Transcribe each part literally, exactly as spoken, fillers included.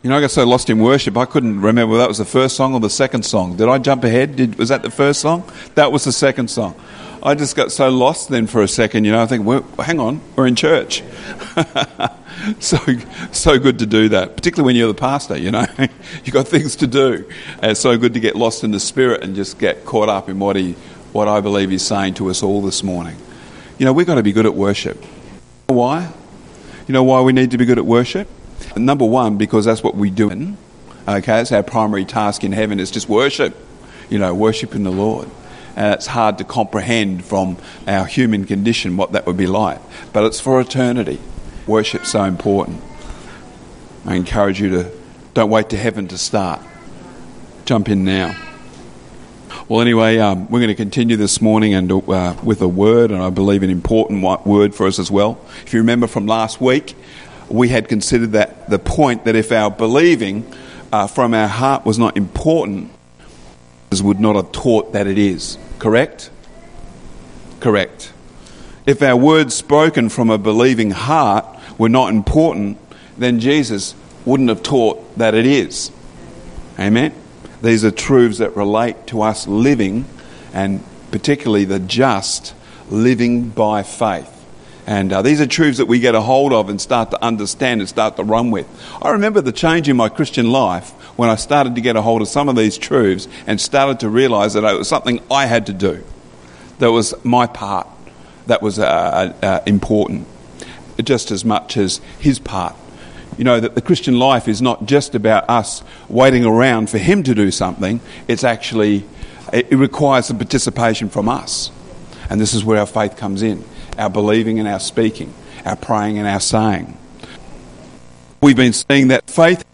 You know, I got so lost in worship, I couldn't remember whether that was the first song or the second song. Did I jump ahead? Did, was that the first song? That was the second song. I just got so lost then for a second, you know, I think, well, hang on, we're in church. so so good to do that, particularly when you're the pastor, you know. You've got things to do. And it's so good to get lost in the spirit and just get caught up in what he, what I believe he's saying to us all this morning. You know, we've got to be good at worship. Why? You know why we need to be good at worship? Number one, because that's what we do. Okay, it's our primary task in heaven is just worship. You know, worshiping the Lord. And it's hard to comprehend from our human condition what that would be like. But it's for eternity. Worship's so important. I encourage you to don't wait to heaven to start. Jump in now. Well, anyway, um, we're going to continue this morning and uh, with a word, and I believe an important word for us as well. If you remember from last week, we had considered that the point that if our believing uh, from our heart was not important, would not have taught that it is. Correct? Correct. If our words spoken from a believing heart were not important, then Jesus wouldn't have taught that it is. Amen? These are truths that relate to us living, and particularly the just, living by faith. And uh, these are truths that we get a hold of and start to understand and start to run with. I remember the change in my Christian life when I started to get a hold of some of these truths and started to realise that it was something I had to do. That was my part. That was uh, uh, important, just as much as his part. You know, that the Christian life is not just about us waiting around for him to do something. It's actually, it requires some participation from us. And this is where our faith comes in. Our believing and our speaking, our praying and our saying. We've been seeing that faith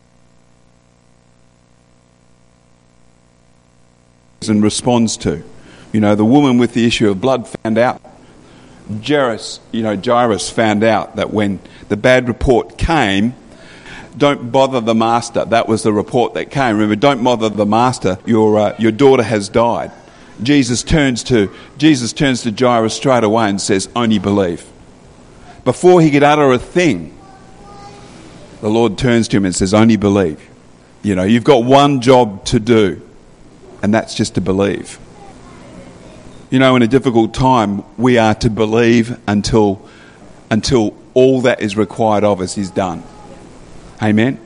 and responds to. You know, the woman with the issue of blood found out. Jairus, you know, Jairus found out that when the bad report came, don't bother the master. That was the report that came. Remember, don't bother the master. Your uh, your daughter has died. Jesus turns to Jesus turns to Jairus straight away and says, "Only believe." Before he could utter a thing, the Lord turns to him and says, "Only believe." You know, you've got one job to do, and that's just to believe. You know, in a difficult time, we are to believe until until all that is required of us is done. Amen.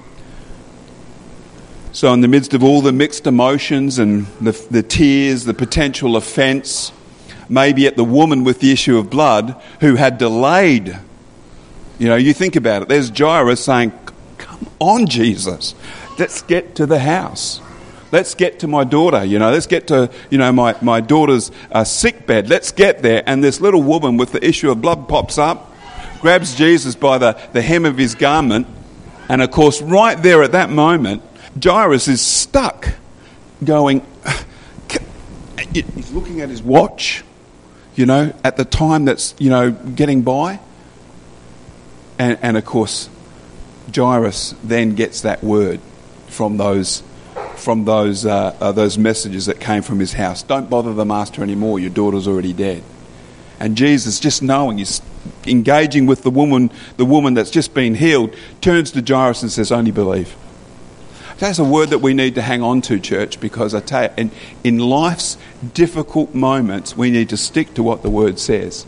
So in the midst of all the mixed emotions and the, the tears, the potential offence, maybe at the woman with the issue of blood who had delayed, you know, you think about it. There's Jairus saying, "Come on, Jesus, let's get to the house. Let's get to my daughter, you know, let's get to, you know, my, my daughter's uh, sick bed. Let's get there." And this little woman with the issue of blood pops up, grabs Jesus by the, the hem of his garment. And of course, right there at that moment, Jairus is stuck going, he's looking at his watch, you know, at the time that's, you know, getting by. And, and of course, Jairus then gets that word from those from those uh, uh, those messages that came from his house. Don't bother the master anymore, your daughter's already dead. And Jesus, just knowing, he's engaging with the woman, the woman that's just been healed, turns to Jairus and says, "Only believe." That's a word that we need to hang on to, church, because I tell you, in, in life's difficult moments, we need to stick to what the word says.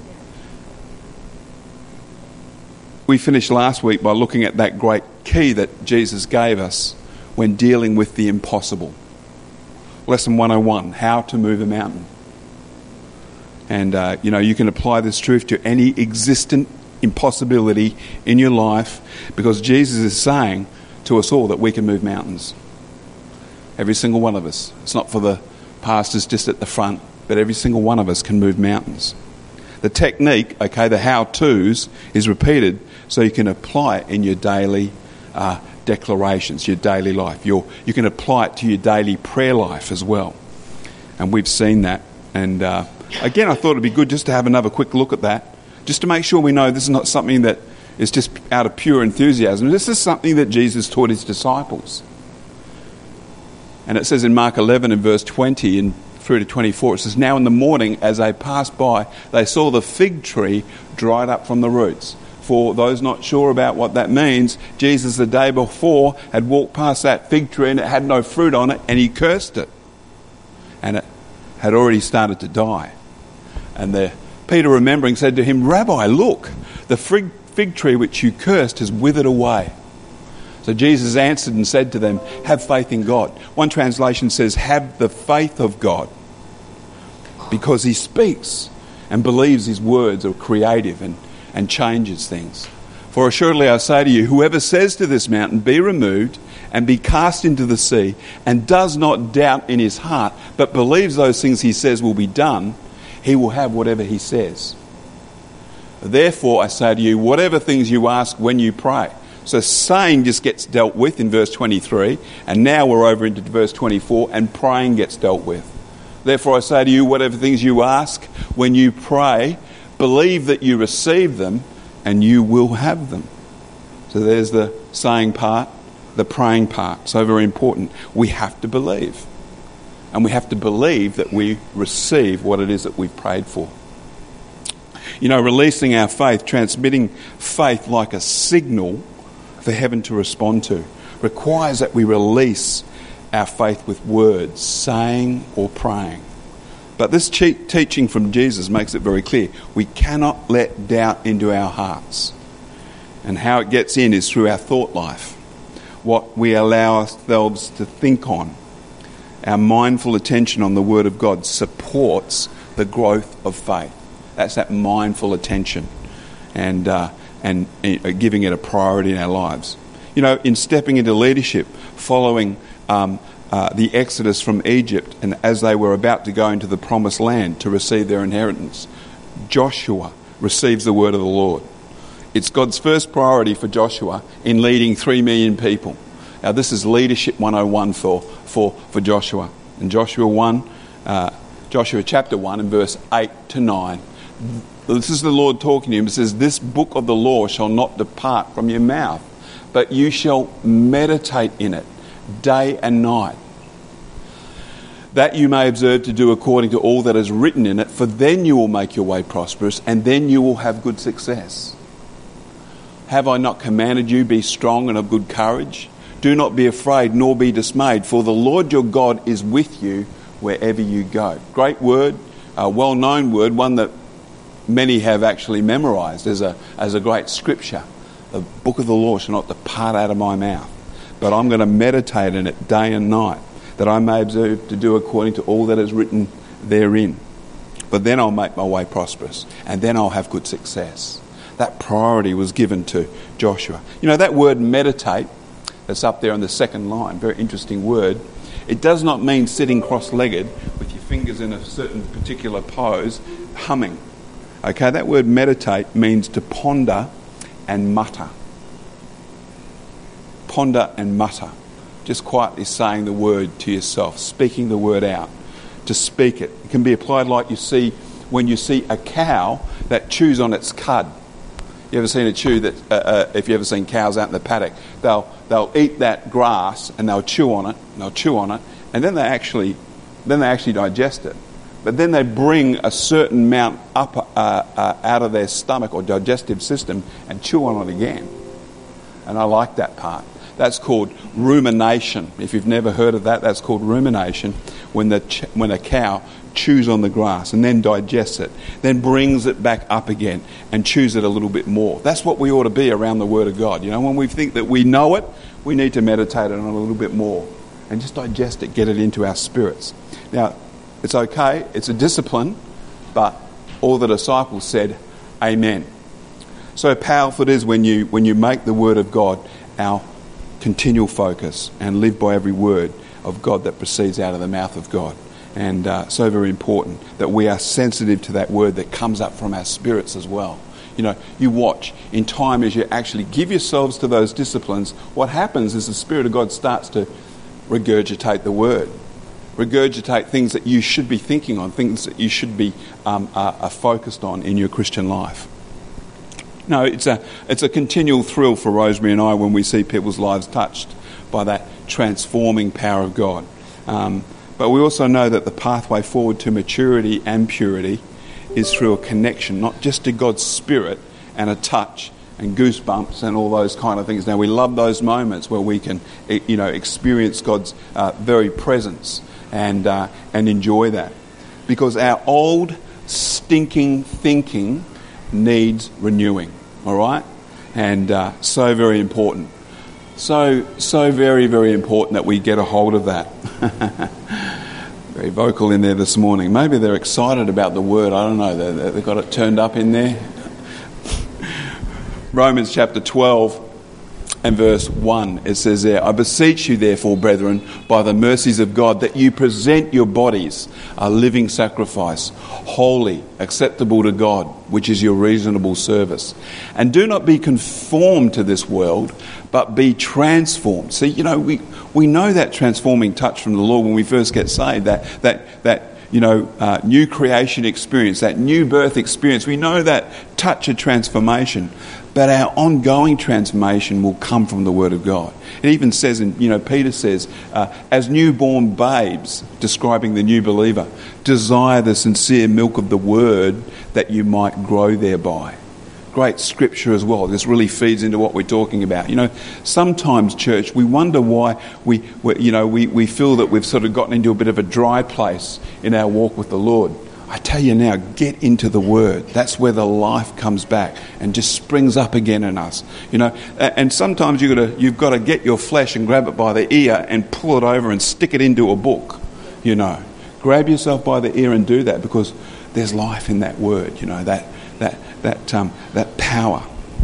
We finished last week by looking at that great key that Jesus gave us when dealing with the impossible. Lesson one oh one, how to move a mountain. And, uh, you know, you can apply this truth to any existent impossibility in your life, because Jesus is saying to us all that we can move mountains. Every single one of us. It's not for the pastors just at the front, but every single one of us can move mountains. The technique, okay, the how-tos is repeated so you can apply it in your daily uh, declarations, your daily life. Your, you can apply it to your daily prayer life as well. And we've seen that. And uh, again, I thought it'd be good just to have another quick look at that, just to make sure we know this is not something that is just out of pure enthusiasm. This is something that Jesus taught his disciples. And it says in Mark eleven and verse twenty and through to twenty-four, it says, "Now in the morning as they passed by, they saw the fig tree dried up from the roots." For those not sure about what that means, Jesus the day before had walked past that fig tree and it had no fruit on it, and he cursed it. And it had already started to die. And the, Peter, remembering, said to him, "Rabbi, look, the fig, fig tree which you cursed has withered away." So Jesus answered and said to them, "Have faith in God." One translation says, "Have the faith of God." Because he speaks and believes his words are creative and and changes things. "For assuredly I say to you, whoever says to this mountain, 'Be removed and be cast into the sea,' and does not doubt in his heart, but believes those things he says will be done, he will have whatever he says. Therefore I say to you, whatever things you ask when you pray." So saying just gets dealt with in verse twenty-three, and now we're over into verse twenty-four, and praying gets dealt with. "Therefore I say to you, whatever things you ask when you pray, believe that you receive them and you will have them." So there's the saying part, the praying part. So very important. We have to believe. And we have to believe that we receive what it is that we've prayed for. You know, releasing our faith, transmitting faith like a signal for heaven to respond to, requires that we release our faith with words, saying or praying. But this teaching from Jesus makes it very clear. We cannot let doubt into our hearts. And how it gets in is through our thought life. What we allow ourselves to think on. Our mindful attention on the Word of God supports the growth of faith. That's that mindful attention and, uh, and uh, giving it a priority in our lives. You know, in stepping into leadership, following Um, Uh, the exodus from Egypt, and as they were about to go into the promised land to receive their inheritance, Joshua receives the word of the Lord. It's God's first priority for Joshua in leading three million people. Now this is leadership one oh one for, for, for Joshua. In Joshua one, uh, Joshua chapter one and verse eight to nine, this is the Lord talking to him. It says, "This book of the law shall not depart from your mouth, but you shall meditate in it day and night, that you may observe to do according to all that is written in it, for then you will make your way prosperous, and then you will have good success. Have I not commanded you, be strong and of good courage? Do not be afraid, nor be dismayed, for the Lord your God is with you wherever you go." Great word, a well-known word, one that many have actually memorised as a, as a great scripture. "The book of the law shall not depart out of my mouth, but I'm going to meditate in it day and night, that I may observe to do according to all that is written therein. But then I'll make my way prosperous, and then I'll have good success." That priority was given to Joshua. You know, that word meditate, that's up there on the second line, very interesting word. It does not mean sitting cross-legged with your fingers in a certain particular pose, humming. Okay, that word meditate means to ponder and mutter. Ponder and mutter. Just quietly saying the word to yourself, speaking the word out, to speak it. It can be applied like you see when you see a cow that chews on its cud. You ever seen a chew that, uh, uh, if you ever seen cows out in the paddock, they'll they'll eat that grass and they'll chew on it, and they'll chew on it, and then they actually, then they actually digest it. But then they bring a certain amount up uh, uh, out of their stomach or digestive system and chew on it again. And I like that part. That's called rumination. If you've never heard of that, that's called rumination, when the ch- when a cow chews on the grass and then digests it, then brings it back up again and chews it a little bit more. That's what we ought to be around the Word of God. You know, when we think that we know it, we need to meditate on it a little bit more and just digest it, get it into our spirits. Now, it's okay, it's a discipline, but all the disciples said, "Amen." So powerful it is when you when you make the Word of God our continual focus and live by every word of God that proceeds out of the mouth of God. And uh, so very important that we are sensitive to that word that comes up from our spirits as well. You know, you watch in time as you actually give yourselves to those disciplines, what happens is the Spirit of God starts to regurgitate the word, regurgitate things that you should be thinking on, things that you should be um, uh, uh, focused on in your Christian life. No, it's a it's a continual thrill for Rosemary and I when we see people's lives touched by that transforming power of God. Um, but we also know that the pathway forward to maturity and purity is through a connection, not just to God's Spirit and a touch and goosebumps and all those kind of things. Now, we love those moments where we can, you know, experience God's uh, very presence and uh, and enjoy that. Because our old stinking thinking needs renewing, all right? And uh, so very important. So, so very, very important that we get a hold of that. Very vocal in there this morning. Maybe they're excited about the word. I don't know. They, they've got it turned up in there. Romans chapter twelve and verse one. It says there, I beseech you therefore, brethren, by the mercies of God, that you present your bodies a living sacrifice, holy, acceptable to God, which is your reasonable service. And do not be conformed to this world, but be transformed. See, you know, we, we know that transforming touch from the Lord when we first get saved, that that that you know, uh, new creation experience, that new birth experience. We know that touch of transformation, but our ongoing transformation will come from the Word of God. It even says, in, you know, Peter says, uh, as newborn babes, describing the new believer, desire the sincere milk of the Word that you might grow thereby. Great scripture as well. This really feeds into what we're talking about. You know, sometimes, church, we wonder why we, we you know, we, we feel that we've sort of gotten into a bit of a dry place in our walk with the Lord. I tell you now, get into the Word. That's where the life comes back and just springs up again in us. You know, and sometimes you've got to, you've got to get your flesh and grab it by the ear and pull it over and stick it into a book. You know, grab yourself by the ear and do that, because there's life in that Word. You know, that that that um, that power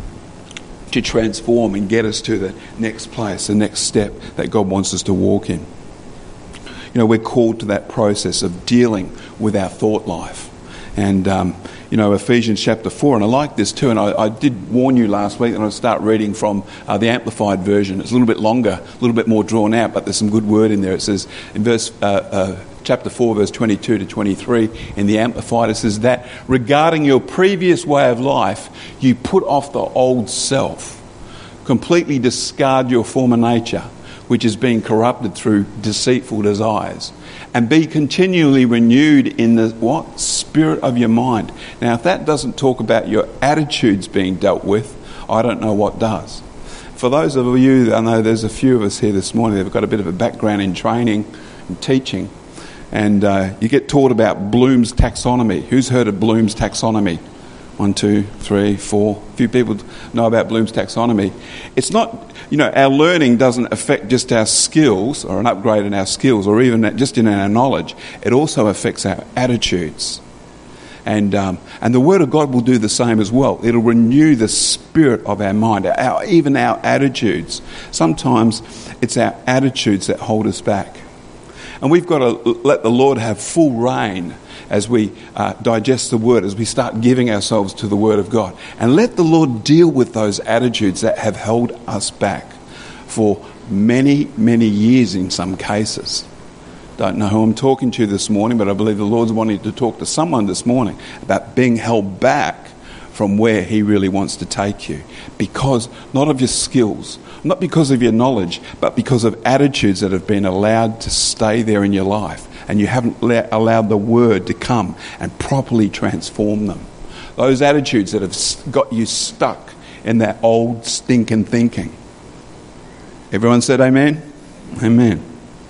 to transform and get us to the next place, the next step that God wants us to walk in. You know, we're called to that process of dealing with our thought life. And, um, you know, Ephesians chapter four, and I like this too, and I, I did warn you last week that I'll start reading from uh, the Amplified version. It's a little bit longer, a little bit more drawn out, but there's some good word in there. It says in verse uh, uh, chapter four, verse twenty-two to twenty-three, in the Amplified, it says that regarding your previous way of life, you put off the old self, completely discard your former nature, which is being corrupted through deceitful desires, and be continually renewed in the what? Spirit of your mind. Now, if that doesn't talk about your attitudes being dealt with, I don't know what does. For those of you, I know there's a few of us here this morning that have got a bit of a background in training and teaching, and uh, you get taught about Bloom's taxonomy. Who's heard of Bloom's taxonomy? One, two, three, four. A few people know about Bloom's taxonomy. It's not, you know, our learning doesn't affect just our skills or an upgrade in our skills or even just in our knowledge. It also affects our attitudes. And um, and the Word of God will do the same as well. It'll renew the spirit of our mind, our, even our attitudes. Sometimes it's our attitudes that hold us back. And we've got to let the Lord have full reign as we uh, digest the Word, as we start giving ourselves to the Word of God. And let the Lord deal with those attitudes that have held us back for many, many years in some cases. Don't know who I'm talking to this morning, but I believe the Lord's wanting to talk to someone this morning about being held back from where He really wants to take you. Because, not of your skills, not because of your knowledge, but because of attitudes that have been allowed to stay there in your life. And you haven't la- allowed the Word to come and properly transform them. Those attitudes that have got you stuck in that old stinking thinking. Everyone said amen? Amen.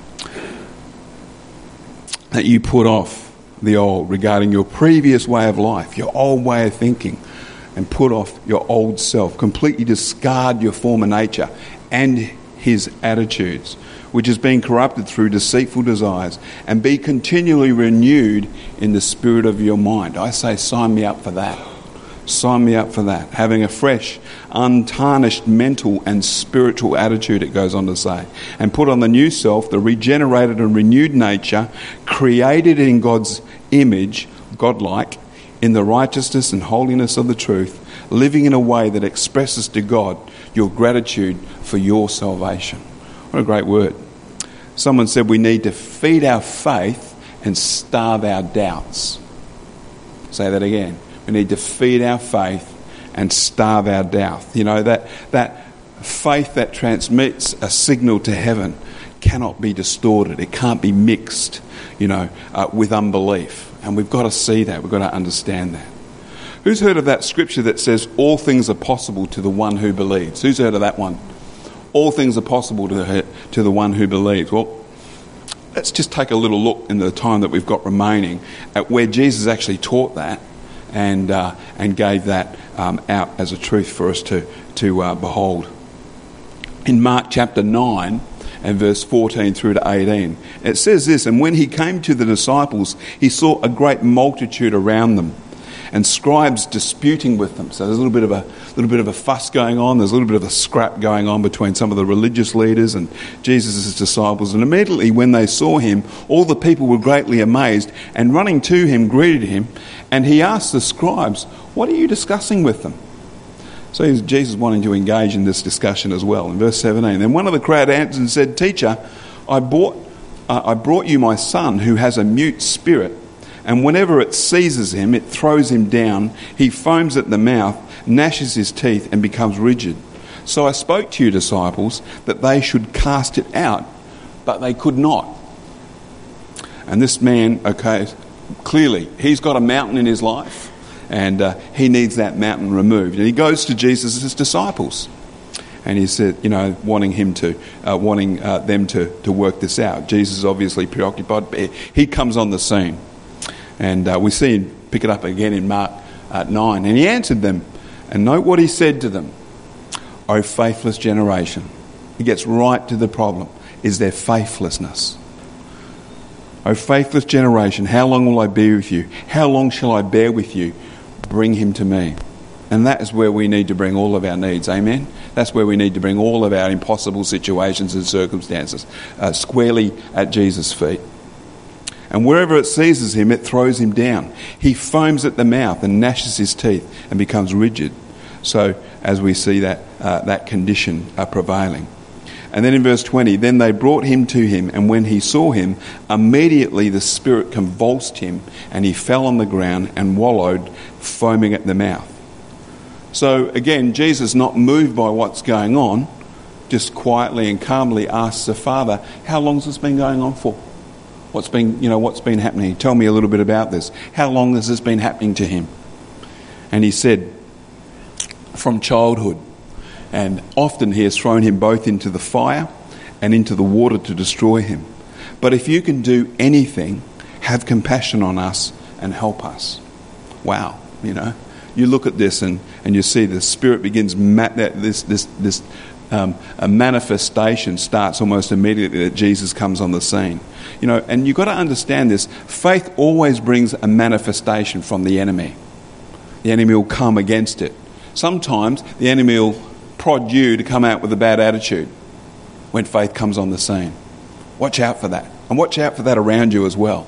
That you put off the old regarding your previous way of life, your old way of thinking, and put off your old self. Completely discard your former nature and his attitudes, which is being corrupted through deceitful desires, and be continually renewed in the spirit of your mind. I say, sign me up for that. Sign me up for that. Having a fresh, untarnished mental and spiritual attitude, it goes on to say. And put on the new self, the regenerated and renewed nature, created in God's image, godlike, in the righteousness and holiness of the truth, living in a way that expresses to God your gratitude for your salvation. What a great word. Someone said we need to feed our faith and starve our doubts. Say that again. We need to feed our faith and starve our doubt. You know, that that faith that transmits a signal to heaven cannot be distorted. It can't be mixed, you know, uh, with unbelief. And we've got to see that. We've got to understand that. Who's heard of that scripture that says all things are possible to the one who believes? Who's heard of that one? All things are possible to the, to the one who believes. Well, let's just take a little look in the time that we've got remaining at where Jesus actually taught that and uh, and gave that um, out as a truth for us to, to uh, behold. In Mark chapter nine and verse fourteen through to eighteen, it says this, "And when he came to the disciples, he saw a great multitude around them, and scribes disputing with them." So there's a little bit of a little bit of a fuss going on. There's a little bit of a scrap going on between some of the religious leaders and Jesus' disciples. And immediately when they saw him, all the people were greatly amazed, and running to him greeted him. And he asked the scribes, "What are you discussing with them?" So Jesus wanting to engage in this discussion as well. In verse seventeen, "Then one of the crowd answered and said, 'Teacher, I brought, uh, I brought you my son who has a mute spirit. And whenever it seizes him, it throws him down. He foams at the mouth, gnashes his teeth, and becomes rigid. So I spoke to your disciples that they should cast it out, but they could not.'" And this man, okay, clearly, he's got a mountain in his life, and uh, he needs that mountain removed. And he goes to Jesus' disciples, and he said, you know, wanting him to, uh, wanting uh, them to, to work this out. Jesus is obviously preoccupied, but he comes on the scene. And uh, we see him pick it up again in Mark uh, nine. "And he answered them," and note what he said to them, "O faithless generation." He gets right to the problem, is their faithlessness. "O faithless generation, how long will I be with you? How long shall I bear with you? Bring him to me." And that is where we need to bring all of our needs, amen? That's where we need to bring all of our impossible situations and circumstances uh, squarely at Jesus' feet. "And wherever it seizes him, it throws him down. He foams at the mouth and gnashes his teeth and becomes rigid." So as we see that uh, that condition uh, prevailing. And then in verse twenty, "Then they brought him to him, and when he saw him, immediately the spirit convulsed him, and he fell on the ground and wallowed, foaming at the mouth." So again, Jesus, not moved by what's going on, just quietly and calmly asks the Father, "How long has this been going on for? What's been, you know, what's been happening? Tell me a little bit about this. How long has this been happening to him?" And he said, "From childhood. And often he has thrown him both into the fire and into the water to destroy him. But if you can do anything, have compassion on us and help us." Wow, you know, you look at this and, and you see the Spirit begins, ma- that this this this um, a manifestation starts almost immediately that Jesus comes on the scene. You know, and you've got to understand this. Faith always brings a manifestation from the enemy. The enemy will come against it. Sometimes the enemy will prod you to come out with a bad attitude when faith comes on the scene. Watch out for that. And watch out for that around you as well.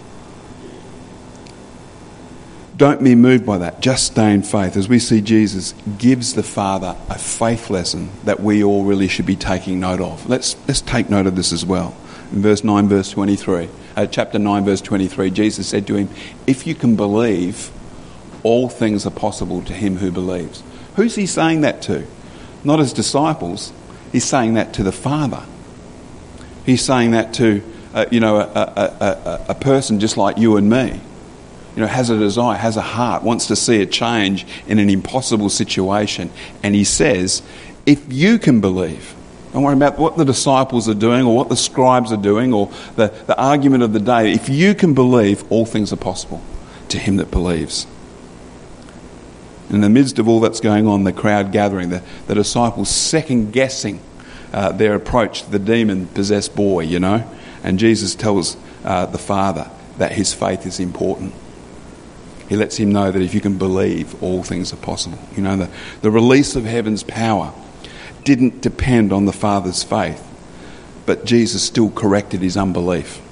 Don't be moved by that. Just stay in faith. As we see Jesus gives the Father a faith lesson that we all really should be taking note of. Let's let's take note of this as well. In verse nine, verse twenty-three, uh, chapter nine, verse twenty-three, Jesus said to him, "If you can believe, all things are possible to him who believes." Who's he saying that to? Not his disciples. He's saying that to the Father. He's saying that to, uh, you know, a, a, a, a person just like you and me. You know, has a desire, has a heart, wants to see a change in an impossible situation. And he says, if you can believe, don't worry about what the disciples are doing or what the scribes are doing or the, the argument of the day. If you can believe, all things are possible to him that believes. In the midst of all that's going on, the crowd gathering, the, the disciples second-guessing uh, their approach to the demon-possessed boy, you know. And Jesus tells uh, the Father that his faith is important. He lets him know that if you can believe, all things are possible. You know, the, the release of heaven's power didn't depend on the Father's faith, but Jesus still corrected his unbelief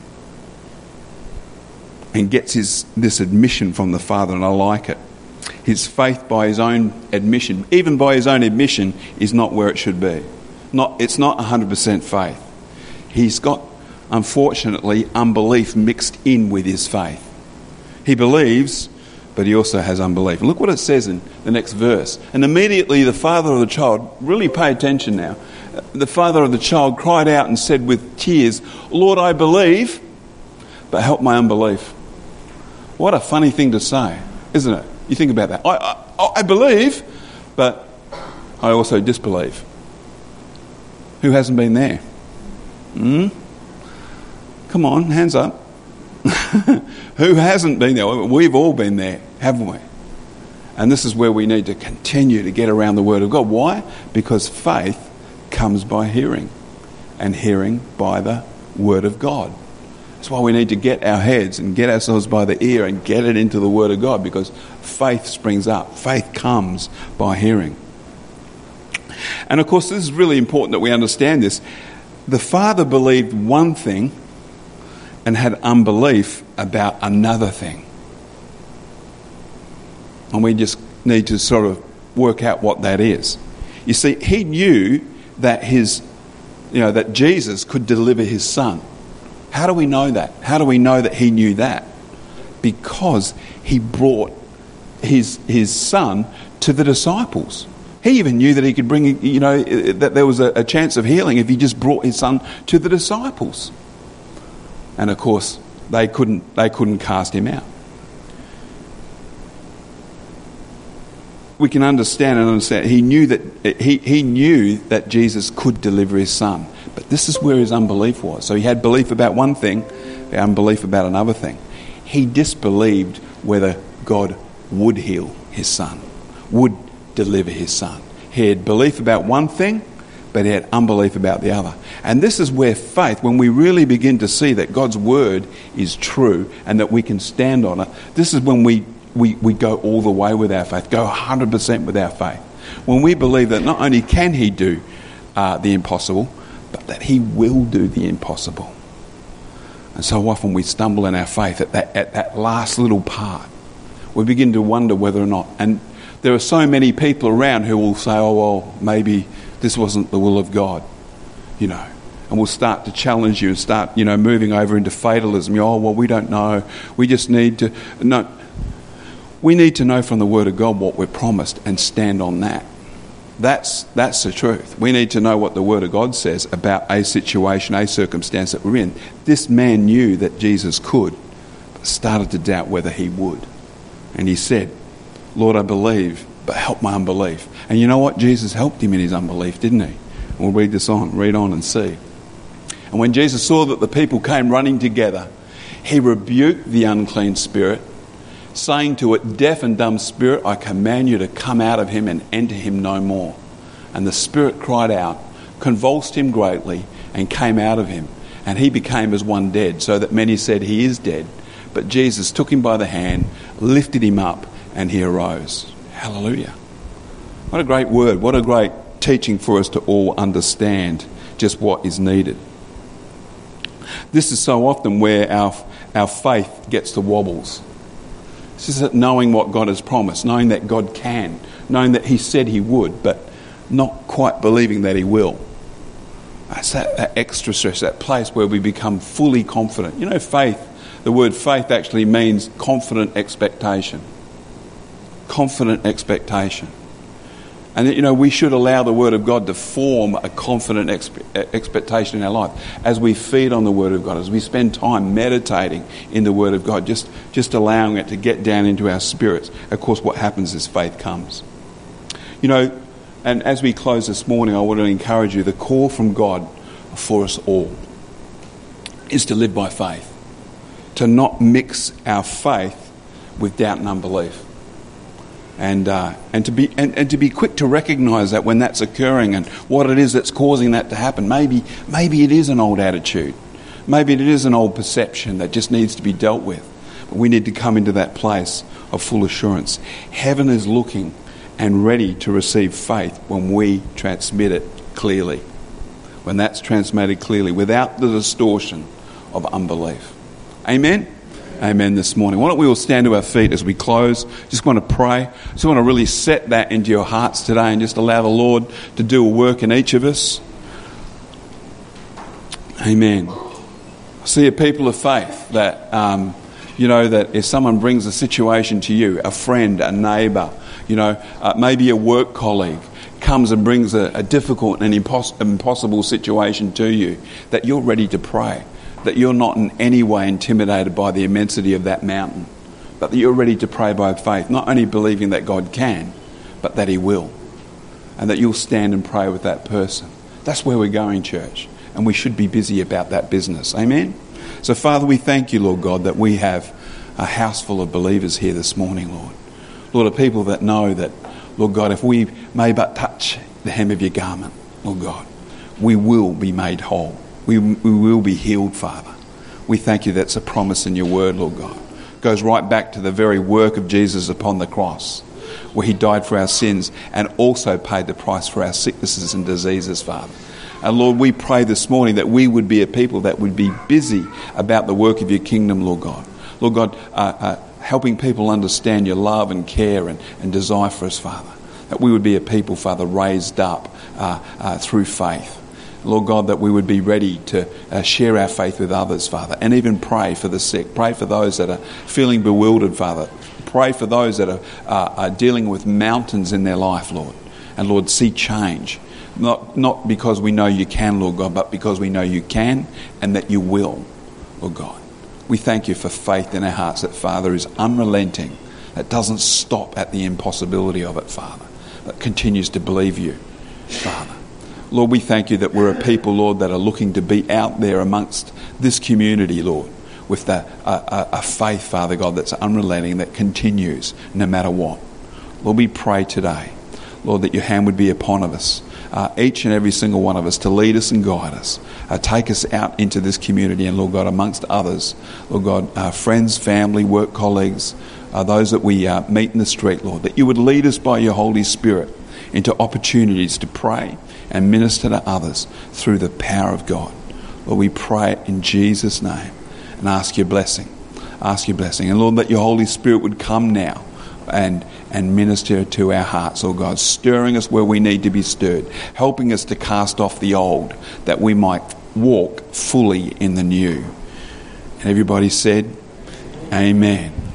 and gets his this admission from the Father, and I like it. His faith by his own admission, even by his own admission, is not where it should be. Not, it's not one hundred percent faith. He's got, unfortunately, unbelief mixed in with his faith. He believes, but he also has unbelief. And look what it says in the next verse. "And immediately the father of the child," really pay attention now, "the father of the child cried out and said with tears, 'Lord, I believe, but help my unbelief.'" What a funny thing to say, isn't it? You think about that. I, I, I believe, but I also disbelieve. Who hasn't been there? Hmm? Come on, hands up. Who hasn't been there? We've all been there, haven't we? And this is where we need to continue to get around the Word of God. Why? Because faith comes by hearing, and hearing by the Word of God. That's why we need to get our heads and get ourselves by the ear and get it into the Word of God, because faith springs up. Faith comes by hearing. And of course, this is really important that we understand this. The father believed one thing and had unbelief about another thing. And we just need to sort of work out what that is. You see, he knew that his, you know, that Jesus could deliver his son. How do we know that? How do we know that he knew that? Because he brought his his son to the disciples. He even knew that he could bring, you know, that there was a, a chance of healing if he just brought his son to the disciples. And of course, they couldn't they couldn't cast him out. We can understand and understand. He knew that he, he knew that Jesus could deliver his son. But this is where his unbelief was. So he had belief about one thing, unbelief about another thing. He disbelieved whether God would heal his son, would deliver his son. He had belief about one thing, but he had unbelief about the other. And this is where faith, when we really begin to see that God's word is true and that we can stand on it, this is when we, we, we go all the way with our faith, go one hundred percent with our faith. When we believe that not only can he do uh, the impossible, but that he will do the impossible. And so often we stumble in our faith at that, at that last little part. We begin to wonder whether or not, and there are so many people around who will say, oh, well, maybe this wasn't the will of God, you know. And we'll start to challenge you and start, you know, moving over into fatalism. Oh, well, we don't know. We just need to... No, we need to know from the Word of God what we're promised and stand on that. That's that's the truth. We need to know what the Word of God says about a situation, a circumstance that we're in. This man knew that Jesus could, but started to doubt whether he would. And he said, Lord, I believe, but help my unbelief. And you know what? Jesus helped him in his unbelief, didn't he? We'll read this on, read on and see. And when Jesus saw that the people came running together, he rebuked the unclean spirit, saying to it, deaf and dumb spirit, I command you to come out of him and enter him no more. And the spirit cried out, convulsed him greatly, and came out of him. And he became as one dead, so that many said he is dead. But Jesus took him by the hand, lifted him up, and he arose. Hallelujah. What a great word. What a great teaching for us to all understand just what is needed. This is so often where our, our faith gets the wobbles. This is knowing what God has promised, knowing that God can, knowing that he said he would, but not quite believing that he will. That's that, that extra stress, that place where we become fully confident. You know, faith, the word faith actually means confident expectation. Confident expectation. And, you know, we should allow the Word of God to form a confident expe- expectation in our life as we feed on the Word of God, as we spend time meditating in the Word of God, just, just allowing it to get down into our spirits. Of course, what happens is faith comes. You know, and as we close this morning, I want to encourage you, the call from God for us all is to live by faith, to not mix our faith with doubt and unbelief. And uh, and to be and, and to be quick to recognise that when that's occurring and what it is that's causing that to happen. Maybe maybe it is an old attitude, maybe it is an old perception that just needs to be dealt with. But we need to come into that place of full assurance. Heaven is looking and ready to receive faith when we transmit it clearly. When that's transmitted clearly, without the distortion of unbelief. Amen. Amen this morning. Why don't we all stand to our feet as we close? Just want to pray. Just want to really set that into your hearts today and just allow the Lord to do a work in each of us. Amen. I see a people of faith that, um, you know, that if someone brings a situation to you, a friend, a neighbour, you know, uh, maybe a work colleague, comes and brings a, a difficult and impos- impossible situation to you, that you're ready to pray. That you're not in any way intimidated by the immensity of that mountain, but that you're ready to pray by faith, not only believing that God can, but that he will, and that you'll stand and pray with that person. That's where we're going, church, and we should be busy about that business. Amen? So, Father, we thank you, Lord God, that we have a house full of believers here this morning, Lord. Lord, of people that know that, Lord God, if we may but touch the hem of your garment, Lord God, we will be made whole. We, we will be healed, Father. We thank you that's a promise in your word, Lord God. It goes right back to the very work of Jesus upon the cross, where he died for our sins and also paid the price for our sicknesses and diseases, Father. And Lord, we pray this morning that we would be a people that would be busy about the work of your kingdom, Lord God. Lord God, uh, uh, helping people understand your love and care and, and desire for us, Father. That we would be a people, Father, raised up uh, uh, through faith. Lord God, that we would be ready to uh, share our faith with others, Father, and even pray for the sick. Pray for those that are feeling bewildered, Father. Pray for those that are, uh, are dealing with mountains in their life, Lord. And Lord, see change. Not, not because we know you can, Lord God, but because we know you can and that you will, Lord God. We thank you for faith in our hearts that, Father, is unrelenting, that doesn't stop at the impossibility of it, Father, that continues to believe you, Father. Lord, we thank you that we're a people, Lord, that are looking to be out there amongst this community, Lord, with the, a, a, a faith, Father God, that's unrelenting, that continues no matter what. Lord, we pray today, Lord, that your hand would be upon us, uh, each and every single one of us, to lead us and guide us, uh, take us out into this community, and Lord God, amongst others, Lord God, uh, friends, family, work colleagues, uh, those that we uh, meet in the street, Lord, that you would lead us by your Holy Spirit into opportunities to pray and minister to others through the power of God. Lord, we pray in Jesus' name and ask your blessing. Ask your blessing. And Lord, that your Holy Spirit would come now and, and minister to our hearts, oh God, stirring us where we need to be stirred, helping us to cast off the old, that we might walk fully in the new. And everybody said, Amen.